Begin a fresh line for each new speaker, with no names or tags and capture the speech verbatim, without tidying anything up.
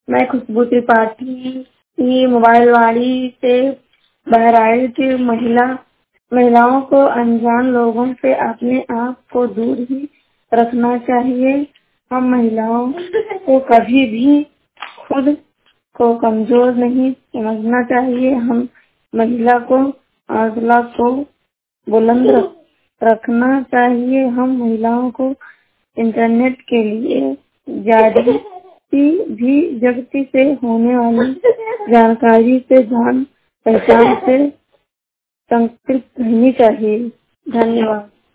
मैं खुशबू त्रिपाठी की मोबाइल वाणी से बहराइच महिला महिलाओं को अनजान लोगों से अपने आप को दूर ही रखना चाहिए। हम महिलाओं को कभी भी खुद को कमजोर नहीं समझना चाहिए। हम महिला को हौसला को बुलंद रखना चाहिए। हम महिलाओं को इंटरनेट के लिए जारी भी जगती से होने वाली जानकारी से जान पहचान से संतृप्त रहनी चाहिए। धन्यवाद।